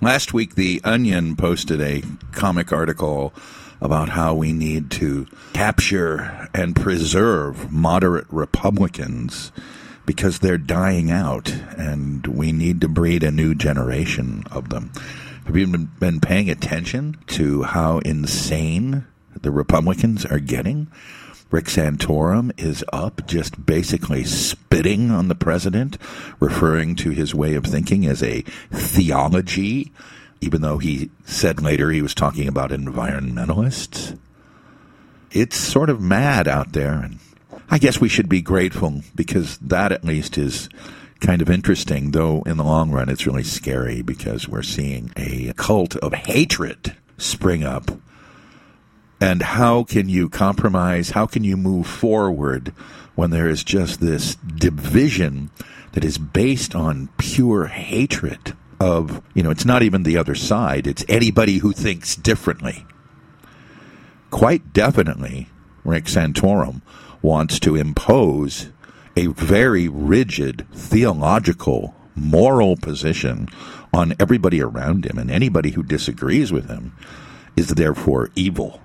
Last week, The Onion posted a comic article about how we need to capture and preserve moderate Republicans because they're dying out, and we need to breed a new generation of them. Have you been paying attention to how insane the Republicans are getting? Rick Santorum is up just basically spitting on the president, referring to his way of thinking as a theology, even though he said later he was talking about environmentalists. It's sort of mad out there, and I guess we should be grateful because that at least is kind of interesting, though in the long run it's really scary because we're seeing a cult of hatred spring up. And how can you compromise? How can you move forward when there is just this division that is based on pure hatred of, it's not even the other side. It's anybody who thinks differently. Quite definitely, Rick Santorum wants to impose a very rigid theological, moral position on everybody around him, and anybody who disagrees with him is therefore evil.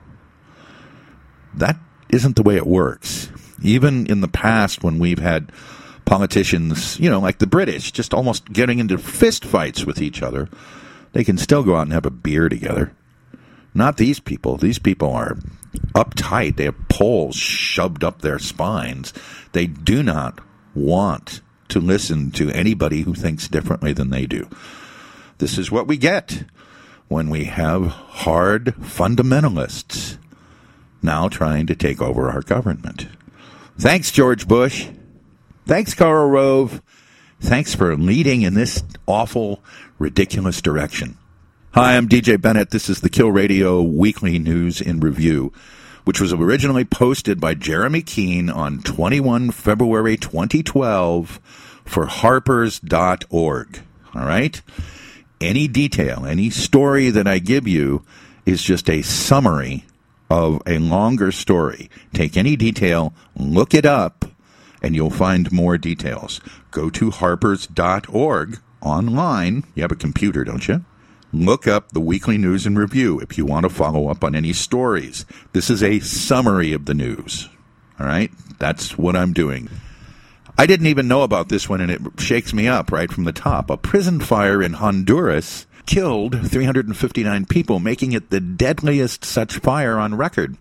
That isn't the way it works. Even in the past when we've had politicians, like the British, just almost getting into fist fights with each other, they can still go out and have a beer together. Not these people. These people are uptight. They have poles shoved up their spines. They do not want to listen to anybody who thinks differently than they do. This is what we get when we have hard fundamentalists now trying to take over our government. Thanks, George Bush. Thanks, Karl Rove. Thanks for leading in this awful, ridiculous direction. Hi, I'm DJ Bennett. This is the Kill Radio Weekly News in Review, which was originally posted by Jeremy Keene on 21 February 2012 for harpers.org. All right? Any detail, any story that I give you is just a summary of a longer story. Take any detail, look it up, and you'll find more details. Go to harpers.org online. You have a computer, don't you? Look up the Weekly News and Review if you want to follow up on any stories. This is a summary of the news. All right? That's what I'm doing. I didn't even know about this one, and it shakes me up right from the top. A prison fire in Honduras killed 359 people, making it the deadliest such fire on record.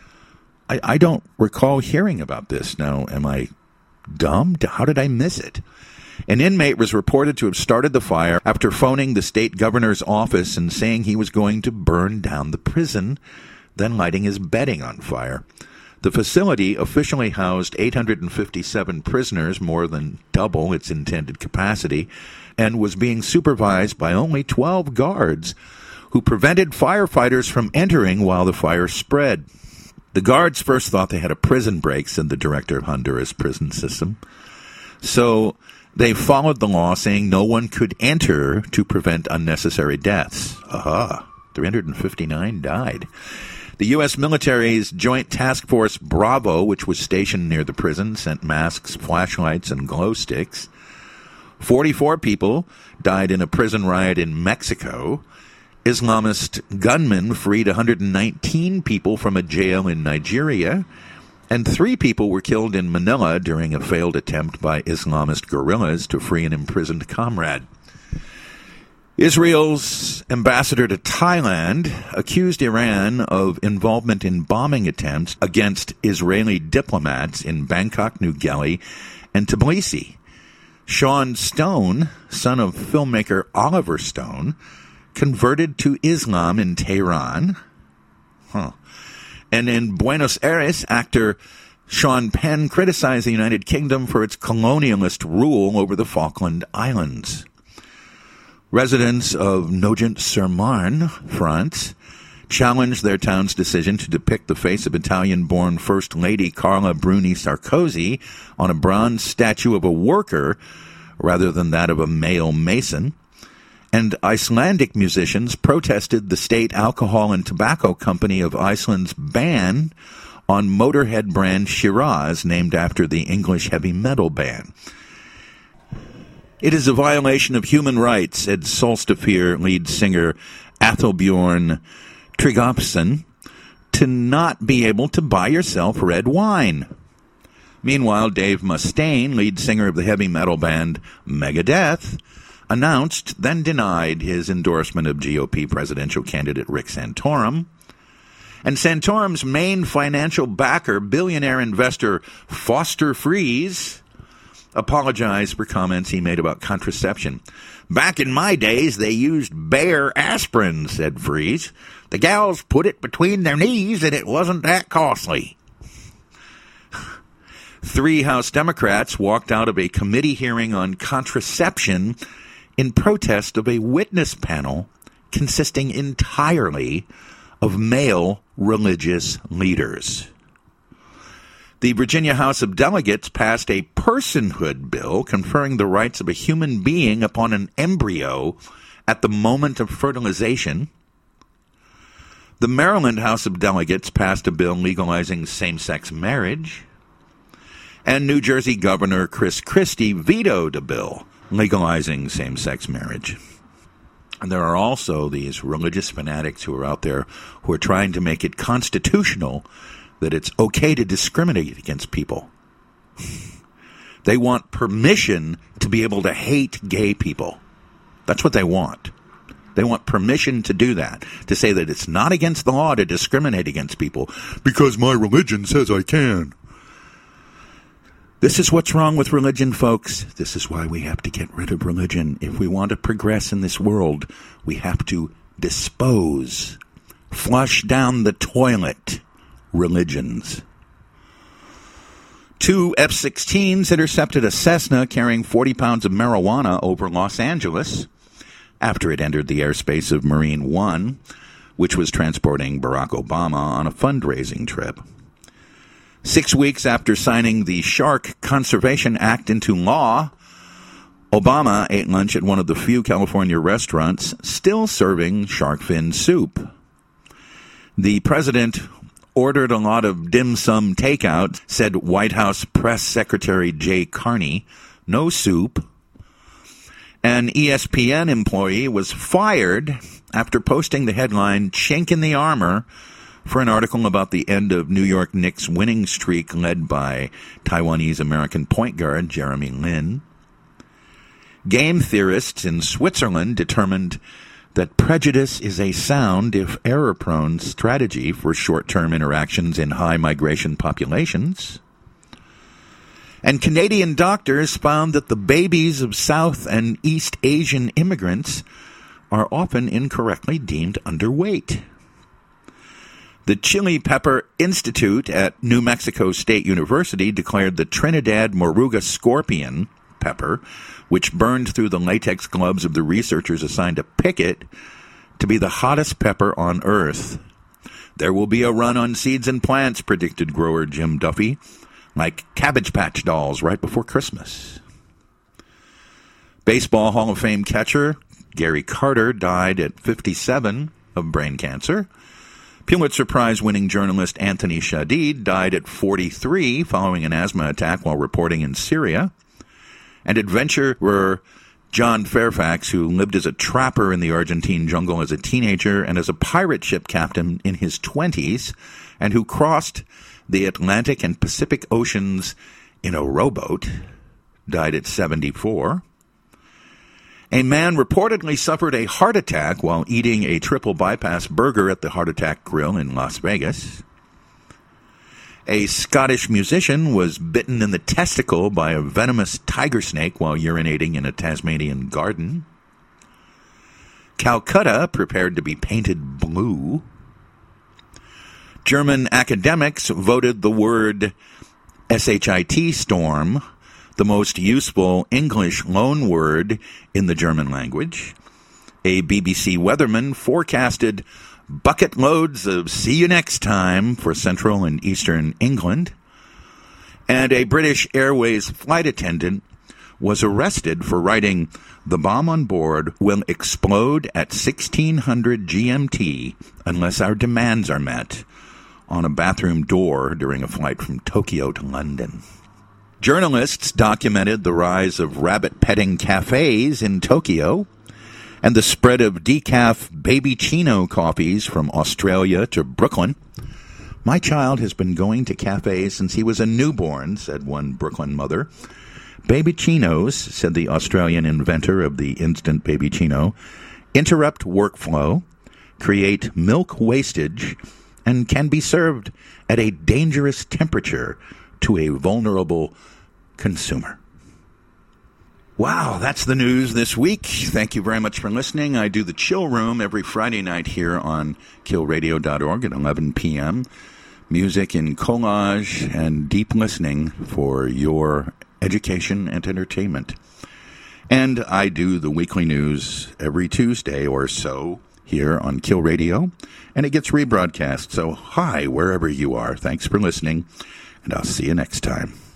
I don't recall hearing about this. Now, am I dumb? How did I miss it? An inmate was reported to have started the fire after phoning the state governor's office and saying he was going to burn down the prison, then lighting his bedding on fire. The facility officially housed 857 prisoners, more than double its intended capacity, and was being supervised by only 12 guards who prevented firefighters from entering while the fire spread. The guards first thought they had a prison break, said the director of Honduras prison system. So they followed the law, saying no one could enter to prevent unnecessary deaths. 359 died. The U.S. military's Joint Task Force Bravo, which was stationed near the prison, sent masks, flashlights, and glow sticks. 44 people died in a prison riot in Mexico. Islamist gunmen freed 119 people from a jail in Nigeria. And 3 people were killed in Manila during a failed attempt by Islamist guerrillas to free an imprisoned comrade. Israel's ambassador to Thailand accused Iran of involvement in bombing attempts against Israeli diplomats in Bangkok, New Delhi, and Tbilisi. Sean Stone, son of filmmaker Oliver Stone, converted to Islam in Tehran. And in Buenos Aires, actor Sean Penn criticized the United Kingdom for its colonialist rule over the Falkland Islands. Residents of Nogent-sur-Marne, France, challenged their town's decision to depict the face of Italian-born First Lady Carla Bruni Sarkozy on a bronze statue of a worker rather than that of a male mason. And Icelandic musicians protested the state alcohol and tobacco company of Iceland's ban on Motorhead brand Shiraz, named after the English heavy metal band. It is a violation of human rights, said Solstafir lead singer Athelbjorn Tryggvason, to not be able to buy yourself red wine. Meanwhile, Dave Mustaine, lead singer of the heavy metal band Megadeth, announced, then denied his endorsement of GOP presidential candidate Rick Santorum. And Santorum's main financial backer, billionaire investor Foster Friess, apologized for comments he made about contraception. Back in my days, they used Bayer aspirin, said Friess. The gals put it between their knees, and it wasn't that costly. 3 House Democrats walked out of a committee hearing on contraception in protest of a witness panel consisting entirely of male religious leaders. The Virginia House of Delegates passed a personhood bill conferring the rights of a human being upon an embryo at the moment of fertilization. The Maryland House of Delegates passed a bill legalizing same-sex marriage. And New Jersey Governor Chris Christie vetoed a bill legalizing same-sex marriage. And there are also these religious fanatics who are out there who are trying to make it constitutional that it's okay to discriminate against people. They want permission to be able to hate gay people. That's what they want. They want permission to do that, to say that it's not against the law to discriminate against people because my religion says I can. This is what's wrong with religion, folks. This is why we have to get rid of religion. If we want to progress in this world, we have to dispose, flush down the toilet religions. 2 F-16s intercepted a Cessna carrying 40 pounds of marijuana over Los Angeles after it entered the airspace of Marine One, which was transporting Barack Obama on a fundraising trip. 6 weeks after signing the Shark Conservation Act into law, Obama ate lunch at one of the few California restaurants still serving shark fin soup. The president ordered a lot of dim sum takeout, said White House Press Secretary Jay Carney. No soup. An ESPN employee was fired after posting the headline, "Chink in the Armor," for an article about the end of New York Knicks' winning streak led by Taiwanese-American point guard Jeremy Lin. Game theorists in Switzerland determined that prejudice is a sound, if error-prone, strategy for short-term interactions in high-migration populations. And Canadian doctors found that the babies of South and East Asian immigrants are often incorrectly deemed underweight. The Chili Pepper Institute at New Mexico State University declared the Trinidad Moruga scorpion pepper, which burned through the latex gloves of the researchers assigned to pick it, to be the hottest pepper on Earth. There will be a run on seeds and plants, predicted grower Jim Duffy, like Cabbage Patch dolls right before Christmas. Baseball Hall of Fame catcher Gary Carter died at 57 of brain cancer. Pulitzer Prize-winning journalist Anthony Shadid died at 43 following an asthma attack while reporting in Syria. And adventurer John Fairfax, who lived as a trapper in the Argentine jungle as a teenager and as a pirate ship captain in his 20s, and who crossed the Atlantic and Pacific Oceans in a rowboat, died at 74. A man reportedly suffered a heart attack while eating a triple bypass burger at the Heart Attack Grill in Las Vegas. A Scottish musician was bitten in the testicle by a venomous tiger snake while urinating in a Tasmanian garden. Calcutta prepared to be painted blue. German academics voted the word shit storm the most useful English loan word in the German language. A BBC weatherman forecasted bucket loads of "see you next time" for central and eastern England. And a British Airways flight attendant was arrested for writing, "The bomb on board will explode at 1600 GMT unless our demands are met," on a bathroom door during a flight from Tokyo to London. Journalists documented the rise of rabbit-petting cafes in Tokyo and the spread of decaf Baby Chino coffees from Australia to Brooklyn. My child has been going to cafes since he was a newborn, said one Brooklyn mother. Baby Chinos, said the Australian inventor of the instant Baby Chino, interrupt workflow, create milk wastage, and can be served at a dangerous temperature to a vulnerable consumer. Wow, that's the news this week. Thank you very much for listening. I do the Chill Room every Friday night here on killradio.org at 11 p.m. Music in collage and deep listening for your education and entertainment. And I do the weekly news every Tuesday or so here on Kill Radio, and it gets rebroadcast. So hi, wherever you are. Thanks for listening, and I'll see you next time.